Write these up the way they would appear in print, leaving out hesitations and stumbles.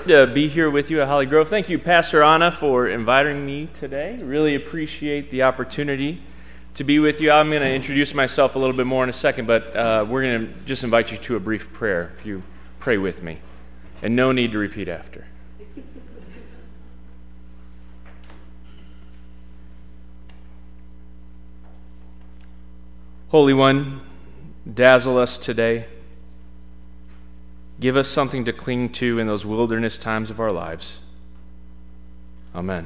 To be here with you at Holly Grove. Thank you, Pastor Anna, for inviting me today. Really appreciate the opportunity to be with you. I'm going to introduce myself a little bit more in a second, but we're going to just invite you to a brief prayer if you pray with me. And no need to repeat after. Holy One, dazzle us today. Give us something to cling to in those wilderness times of our lives. Amen.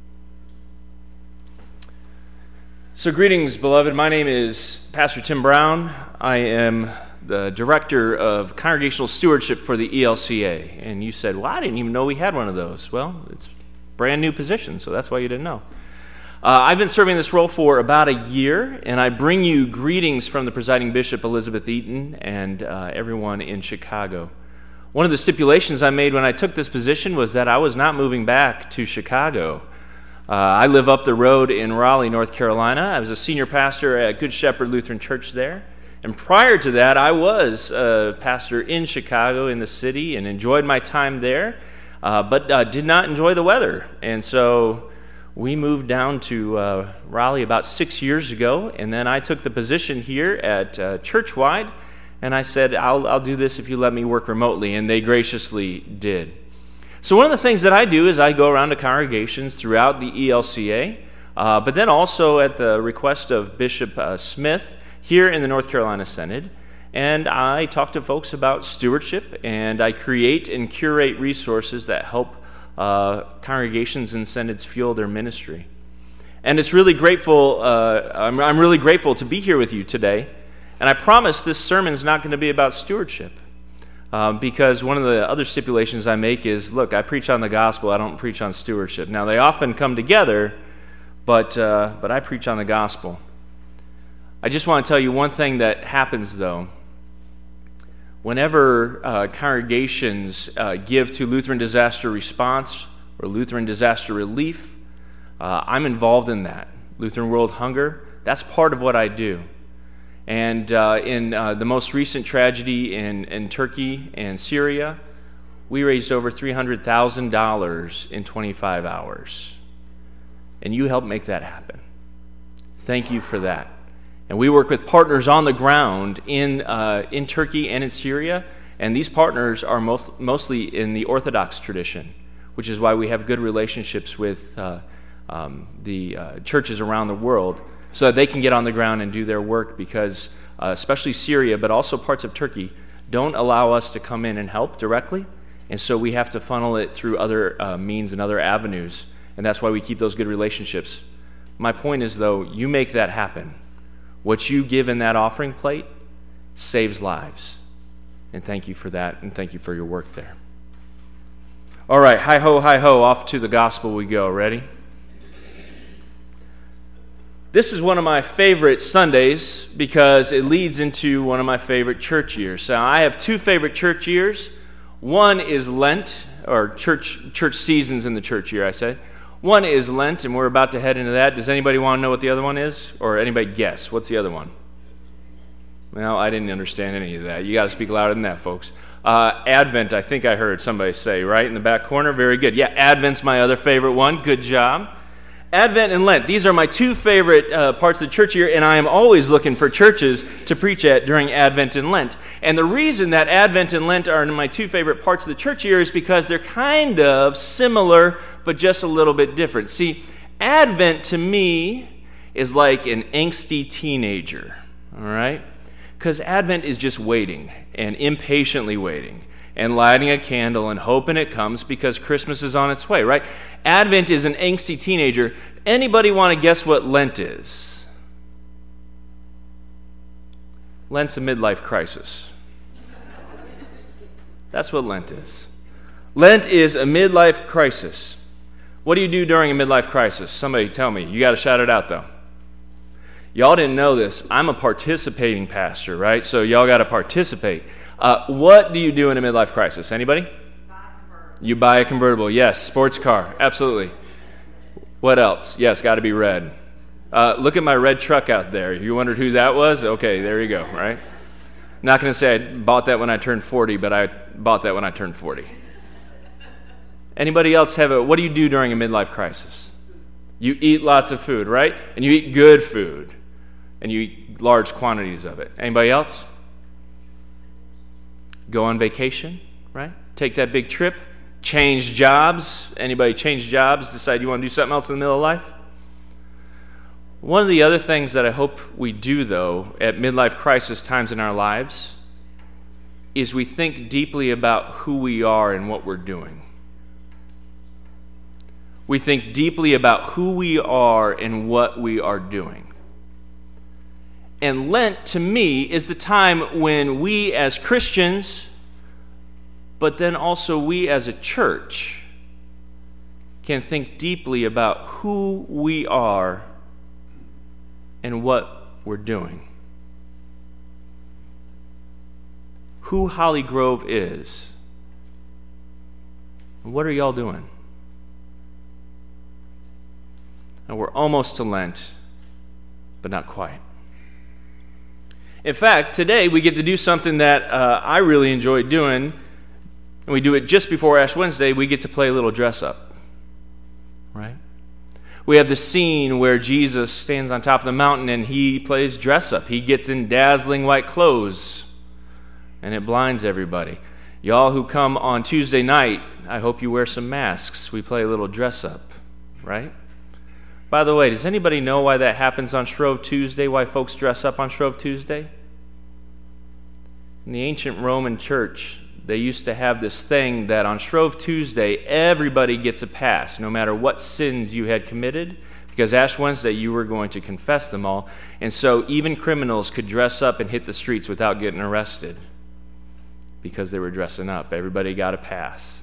So greetings, beloved. My name is Pastor Tim Brown. I am the Director of Congregational Stewardship for the ELCA. And you said, well, I didn't even know we had one of those. Well, it's a brand new position, so that's why you didn't know. I've been serving this role for about a year, and I bring you greetings from the presiding bishop, Elizabeth Eaton, and everyone in Chicago. One of the stipulations I made when I took this position was that I was not moving back to Chicago. I live up the road in Raleigh, North Carolina. I was a senior pastor at Good Shepherd Lutheran Church there. And prior to that, I was a pastor in Chicago, in the city, and enjoyed my time there, but did not enjoy the weather. And so we moved down to Raleigh about 6 years ago, and then I took the position here at Churchwide, and I said, I'll do this if you let me work remotely, and they graciously did. So one of the things that I do is I go around to congregations throughout the ELCA, but then also at the request of Bishop Smith here in the North Carolina Synod, and I talk to folks about stewardship, and I create and curate resources that help congregations and synods fuel their ministry. And it's really grateful, I'm really grateful to be here with you today. And I promise this sermon is not going to be about stewardship, because one of the other stipulations I make is, look, I preach on the gospel, I don't preach on stewardship. Now, they often come together, but I preach on the gospel. I just want to tell you one thing that happens, though. Whenever congregations give to Lutheran Disaster Response or Lutheran Disaster Relief, I'm involved in that. Lutheran World Hunger, that's part of what I do. And in the most recent tragedy in Turkey and Syria, we raised over $300,000 in 25 hours. And you helped make that happen. Thank you for that. And we work with partners on the ground in Turkey and in Syria, and these partners are mostly in the Orthodox tradition, which is why we have good relationships with the churches around the world, so that they can get on the ground and do their work, because especially Syria, but also parts of Turkey, don't allow us to come in and help directly, and so we have to funnel it through other means and other avenues, and that's why we keep those good relationships. My point is, though, you make that happen. What you give in that offering plate saves lives. And thank you for that, and thank you for your work there. All right, hi-ho, off to the gospel we go. Ready? This is one of my favorite Sundays because it leads into one of my favorite church years. So I have two favorite church years. One is Lent, or church seasons in the church year, I said. One is Lent, and we're about to head into that. Does anybody want to know what the other one is? Or anybody guess? What's the other one? Well, I didn't understand any of that. You got to speak louder than that, folks. Advent, I think I heard somebody say, right in the back corner. Very good. Yeah, Advent's my other favorite one. Good job. Advent and Lent, these are my two favorite parts of the church year, and I am always looking for churches to preach at during Advent and Lent. And the reason that Advent and Lent are my two favorite parts of the church year is because they're kind of similar, but just a little bit different. See, Advent to me is like an angsty teenager, all right? Because Advent is just waiting, and impatiently waiting, and lighting a candle and hoping it comes because Christmas is on its way, right? Advent is an angsty teenager. Anybody want to guess what Lent is? Lent's a midlife crisis. That's what Lent is. Lent is a midlife crisis. What do you do during a midlife crisis? Somebody tell me. You got to shout it out, though. Y'all didn't know this. I'm a participating pastor, right? So y'all got to participate. What do you do in a midlife crisis? Anybody? You buy a convertible. Yes, sports car. Absolutely. What else? Yes, got to be red. Look at my red truck out there. You wondered who that was? Okay, there you go, right? Not going to say I bought that when I turned 40, but I bought that when I turned 40. Anybody else what do you do during a midlife crisis? You eat lots of food, right? And you eat good food. And you eat large quantities of it. Anybody else? Go on vacation, right? Take that big trip. Change jobs. Anybody change jobs, decide you want to do something else in the middle of life? One of the other things that I hope we do, though, at midlife crisis times in our lives is we think deeply about who we are and what we're doing. We think deeply about who we are and what we are doing. And Lent, to me, is the time when we as Christians, but then also we as a church, can think deeply about who we are and what we're doing. Who Holly Grove is. And what are y'all doing? And we're almost to Lent, but not quite. In fact, today we get to do something that I really enjoy doing, and we do it just before Ash Wednesday. We get to play a little dress up, right? We have the scene where Jesus stands on top of the mountain and he plays dress up. He gets in dazzling white clothes, and it blinds everybody. Y'all who come on Tuesday night, I hope you wear some masks. We play a little dress up, right? By the way, does anybody know why that happens on Shrove Tuesday, why folks dress up on Shrove Tuesday? In the ancient Roman church, they used to have this thing that on Shrove Tuesday, everybody gets a pass, no matter what sins you had committed, because Ash Wednesday, you were going to confess them all. And so even criminals could dress up and hit the streets without getting arrested because they were dressing up. Everybody got a pass.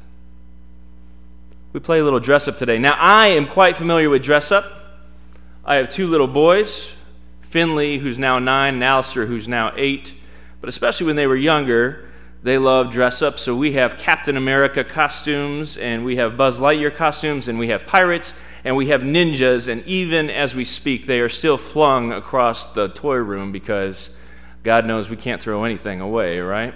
We play a little dress up today. Now, I am quite familiar with dress up. I have two little boys, Finley, who's now 9, and Alistair, who's now 8. But especially when they were younger, they loved dress up. So we have Captain America costumes, and we have Buzz Lightyear costumes, and we have pirates, and we have ninjas. And even as we speak, they are still flung across the toy room because God knows we can't throw anything away, right?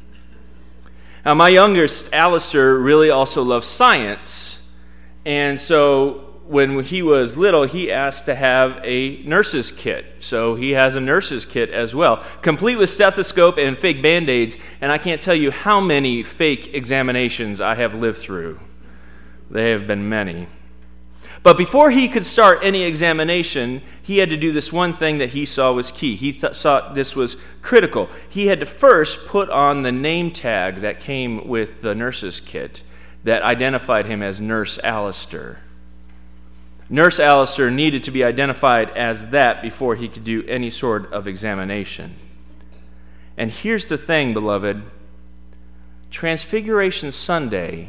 Now, my youngest, Alistair, really also loves science. And so when he was little, he asked to have a nurse's kit. So he has a nurse's kit as well, complete with stethoscope and fake Band-Aids. And I can't tell you how many fake examinations I have lived through. They have been many. But before he could start any examination, he had to do this one thing that he saw was key. He saw this was critical. He had to first put on the name tag that came with the nurse's kit that identified him as Nurse Alistair. Nurse Alistair needed to be identified as that before he could do any sort of examination. And here's the thing, beloved. Transfiguration Sunday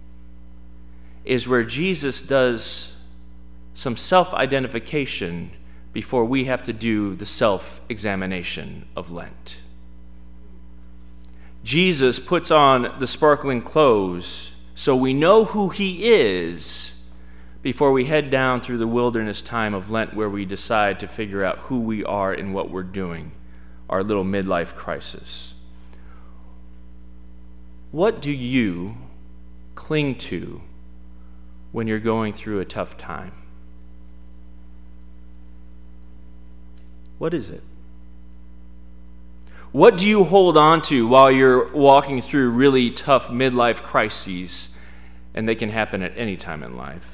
is where Jesus does some self-identification before we have to do the self-examination of Lent. Jesus puts on the sparkling clothes so we know who he is before we head down through the wilderness time of Lent, where we decide to figure out who we are and what we're doing, our little midlife crisis. What do you cling to when you're going through a tough time? What is it? What do you hold on to while you're walking through really tough midlife crises, and they can happen at any time in life?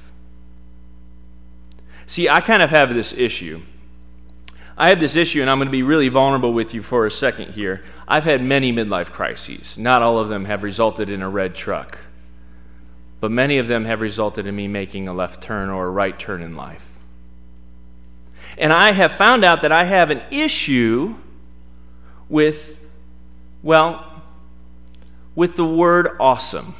See, I kind of have this issue. I have this issue, and I'm going to be really vulnerable with you for a second here. I've had many midlife crises. Not all of them have resulted in a red truck, but many of them have resulted in me making a left turn or a right turn in life. And I have found out that I have an issue with the word awesome.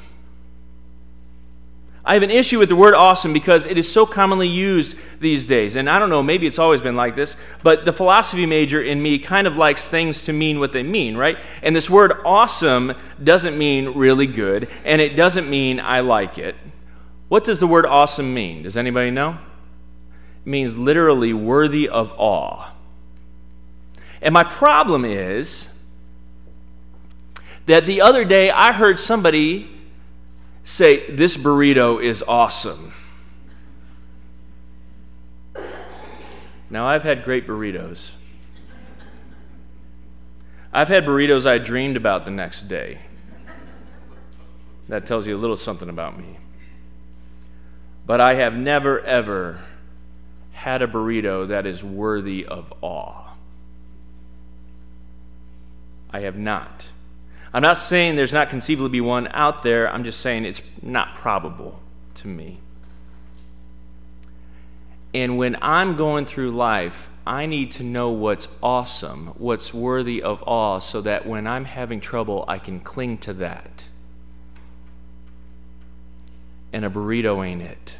I have an issue with the word awesome because it is so commonly used these days. And I don't know, maybe it's always been like this, but the philosophy major in me kind of likes things to mean what they mean, right? And this word awesome doesn't mean really good, and it doesn't mean I like it. What does the word awesome mean? Does anybody know? It means literally worthy of awe. And my problem is that the other day I heard somebody say, "This burrito is awesome." Now, I've had great burritos. I've had burritos I dreamed about the next day. That tells you a little something about me. But I have never, ever had a burrito that is worthy of awe. I have not. I'm not saying there's not conceivably be one out there. I'm just saying it's not probable to me. And when I'm going through life, I need to know what's awesome, what's worthy of awe, so that when I'm having trouble, I can cling to that. And a burrito ain't it.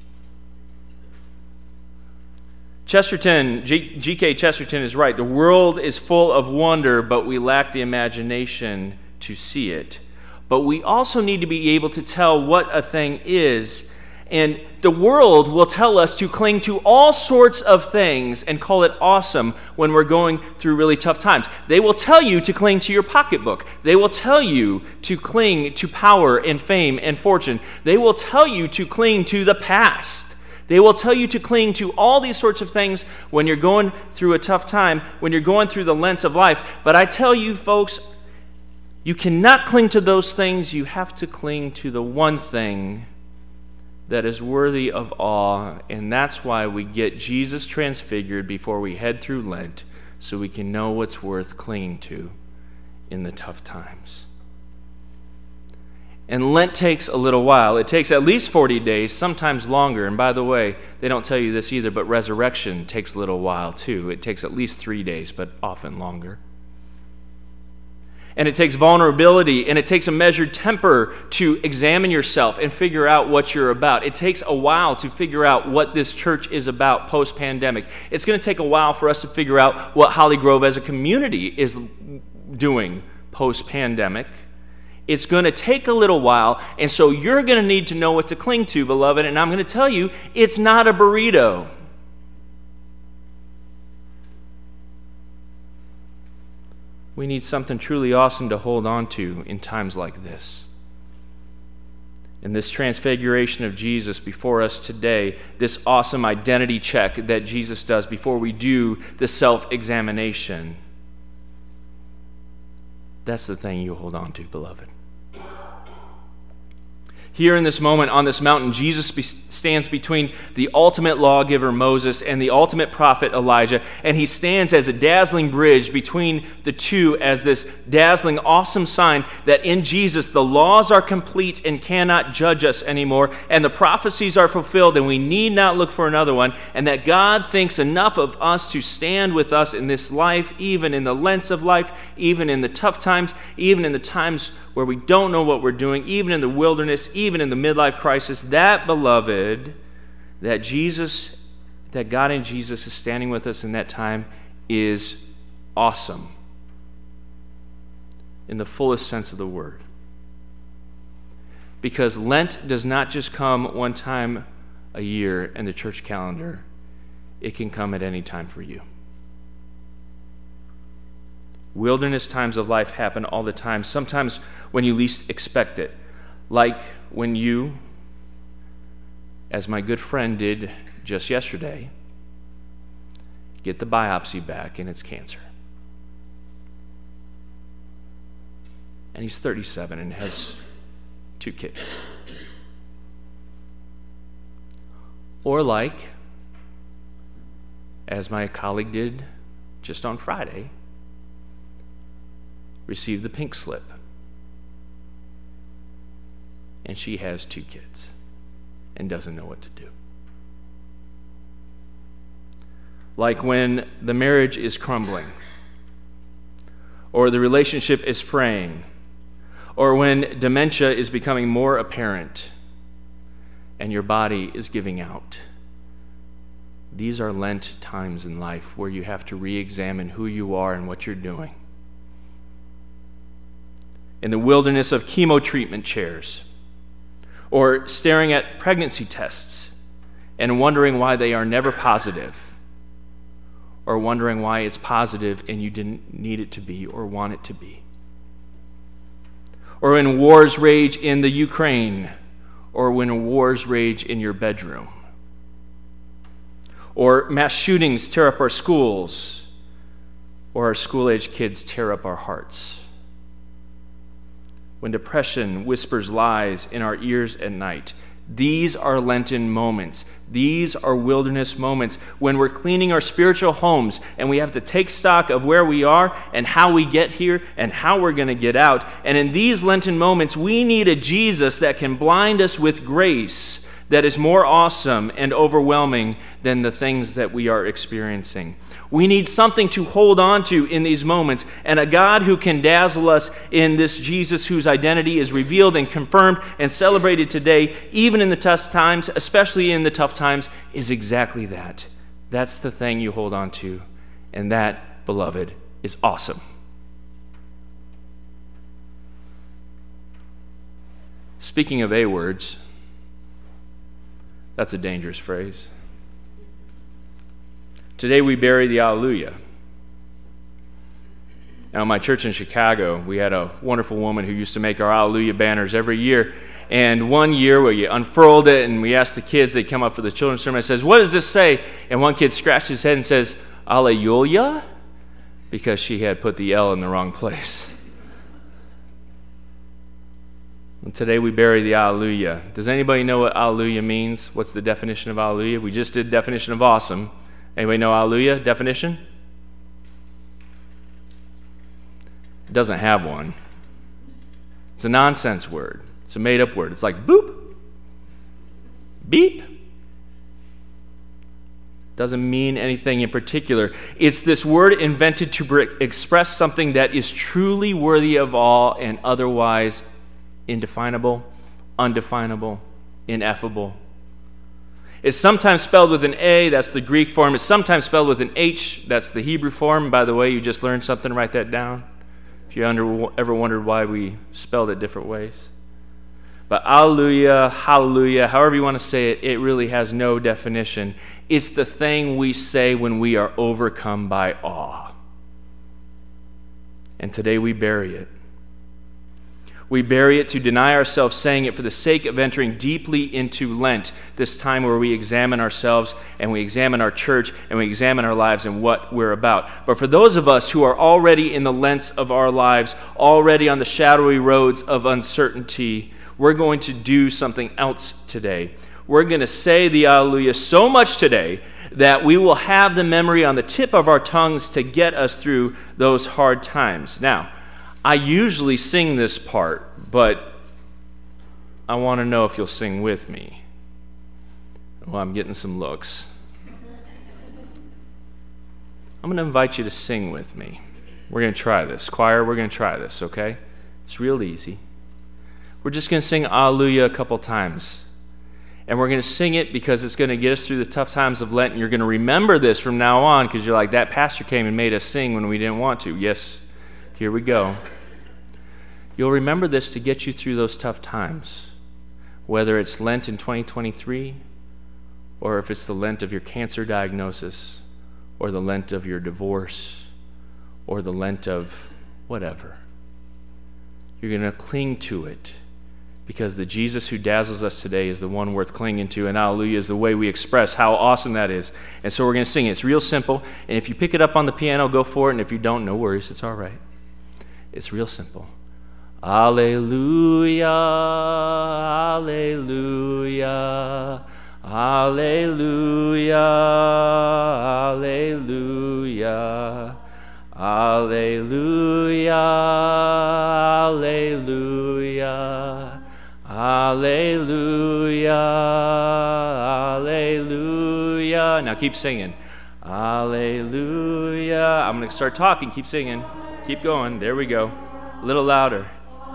G.K. Chesterton is right. The world is full of wonder, but we lack the imagination to see it. But we also need to be able to tell what a thing is. And the world will tell us to cling to all sorts of things and call it awesome when we're going through really tough times. They will tell you to cling to your pocketbook. They will tell you to cling to power and fame and fortune. They will tell you to cling to the past. They will tell you to cling to all these sorts of things when you're going through a tough time, when you're going through the lens of life. But I tell you, folks, you cannot cling to those things. You have to cling to the one thing that is worthy of awe, and that's why we get Jesus transfigured before we head through Lent, so we can know what's worth clinging to in the tough times. And Lent takes a little while. It takes at least 40 days, sometimes longer. And by the way, they don't tell you this either, but resurrection takes a little while too. It takes at least 3 days, but often longer. And it takes vulnerability, and it takes a measured temper to examine yourself and figure out what you're about. It takes a while to figure out what this church is about post-pandemic. It's going to take a while for us to figure out what Holly Grove as a community is doing post-pandemic. It's going to take a little while, and so you're going to need to know what to cling to, beloved, and I'm going to tell you, it's not a burrito. We need something truly awesome to hold on to in times like this. And this transfiguration of Jesus before us today, this awesome identity check that Jesus does before we do the self-examination, that's the thing you hold on to, beloved. Here in this moment on this mountain, Jesus stands between the ultimate lawgiver, Moses, and the ultimate prophet, Elijah, and he stands as a dazzling bridge between the two as this dazzling, awesome sign that in Jesus the laws are complete and cannot judge us anymore, and the prophecies are fulfilled and we need not look for another one, and that God thinks enough of us to stand with us in this life, even in the lengths of life, even in the tough times, even in the times where we don't know what we're doing, even in the wilderness, even in the midlife crisis. That, beloved, that God in Jesus is standing with us in that time is awesome in the fullest sense of the word. Because Lent does not just come one time a year in the church calendar. It can come at any time for you. Wilderness times of life happen all the time, sometimes when you least expect it. Like when you, as my good friend did just yesterday, get the biopsy back and it's cancer. And he's 37 and has 2 kids. Or like, as my colleague did just on Friday, received the pink slip. And she has 2 kids and doesn't know what to do. Like when the marriage is crumbling, or the relationship is fraying, or when dementia is becoming more apparent and your body is giving out. These are Lent times in life where you have to re-examine who you are and what you're doing. In the wilderness of chemo treatment chairs, or staring at pregnancy tests and wondering why they are never positive, or wondering why it's positive and you didn't need it to be or want it to be. or when wars rage in the Ukraine, or when wars rage in your bedroom, or mass shootings tear up our schools, or our school-age kids tear up our hearts. When depression whispers lies in our ears at night. These are Lenten moments. These are wilderness moments when we're cleaning our spiritual homes and we have to take stock of where we are and how we get here and how we're going to get out. And in these Lenten moments, we need a Jesus that can blind us with grace that is more awesome and overwhelming than the things that we are experiencing. We need something to hold on to in these moments, and a God who can dazzle us in this Jesus whose identity is revealed and confirmed and celebrated today, even in the tough times, especially in the tough times, is exactly that. That's the thing you hold on to, and that, beloved, is awesome. Speaking of A words, that's a dangerous phrase. Today we bury the Alleluia. Now, in my church in Chicago, we had a wonderful woman who used to make our Alleluia banners every year. And one year we unfurled it and we asked the kids, they come up for the children's sermon, I says, "What does this say?" And one kid scratched his head and says, "Alleluia," because she had put the L in the wrong place. And today we bury the Alleluia. Does anybody know what Alleluia means? What's the definition of Alleluia? We just did definition of awesome. Anybody know Alleluia definition? It doesn't have one. It's a nonsense word. It's a made-up word. It's like boop, beep. Doesn't mean anything in particular. It's this word invented to express something that is truly worthy of awe and otherwise indefinable, undefinable, ineffable. It's sometimes spelled with an A, that's the Greek form. It's sometimes spelled with an H, that's the Hebrew form. By the way, you just learned something, write that down. If you ever wondered why we spelled it different ways. But Alleluia, hallelujah, however you want to say it, it really has no definition. It's the thing we say when we are overcome by awe. And today we bury it. We bury it to deny ourselves saying it for the sake of entering deeply into Lent, this time where we examine ourselves and we examine our church and we examine our lives and what we're about. But for those of us who are already in the Lents of our lives, already on the shadowy roads of uncertainty, we're going to do something else today. We're going to say the Alleluia so much today that we will have the memory on the tip of our tongues to get us through those hard times. Now, I usually sing this part, but I want to know if you'll sing with me. Well, I'm getting some looks. I'm going to invite you to sing with me. We're going to try this. Choir, we're going to try this, okay? It's real easy. We're just going to sing Alleluia a couple times. And we're going to sing it because it's going to get us through the tough times of Lent, and you're going to remember this from now on because you're like, that pastor came and made us sing when we didn't want to. Yes, here we go. You'll remember this to get you through those tough times, whether it's Lent in 2023 or if it's the Lent of your cancer diagnosis or the Lent of your divorce or the Lent of whatever. You're going to cling to it because the Jesus who dazzles us today is the one worth clinging to, and Alleluia is the way we express how awesome that is. And so we're going to sing it. It's real simple, and if you pick it up on the piano, go for it, and if you don't, no worries, it's all right. It's real simple. Alleluia, alleluia, alleluia, alleluia, alleluia, alleluia, alleluia, alleluia. Now keep singing. Alleluia. I'm going to start talking. Keep singing. Keep going. There we go. A little louder.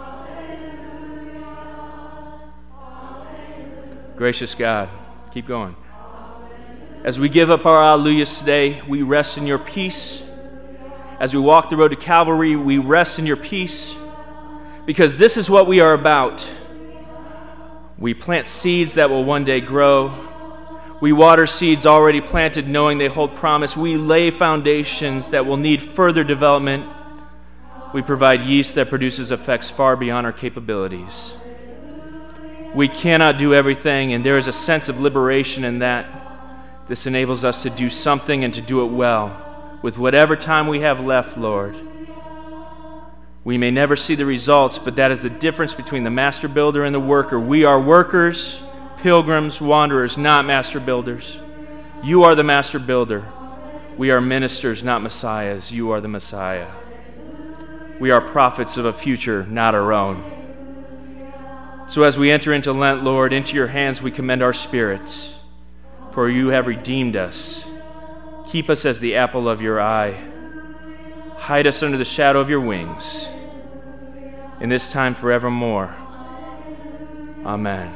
Gracious God, keep going. As we give up our Alleluias today, we rest in your peace. As we walk the road to Calvary, we rest in your peace because this is what we are about. We plant seeds that will one day grow. We water seeds already planted knowing they hold promise. We lay foundations that will need further development. We provide yeast that produces effects far beyond our capabilities. We cannot do everything, and there is a sense of liberation in that. This enables us to do something and to do it well, with whatever time we have left, Lord. We may never see the results, but that is the difference between the master builder and the worker. We are workers, pilgrims, wanderers, not master builders. You are the master builder. We are ministers, not messiahs. You are the Messiah. We are prophets of a future, not our own. So as we enter into Lent, Lord, into your hands we commend our spirits, for you have redeemed us. Keep us as the apple of your eye. Hide us under the shadow of your wings. In this time forevermore. Amen.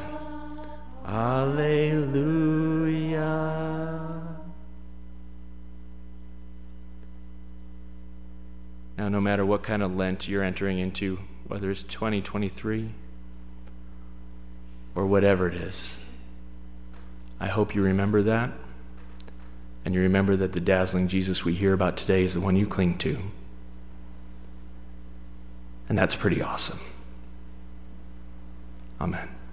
Alleluia. Now, no matter what kind of Lent you're entering into, whether it's 2023 or whatever it is, I hope you remember that, and you remember that the dazzling Jesus we hear about today is the one you cling to. And that's pretty awesome. Amen.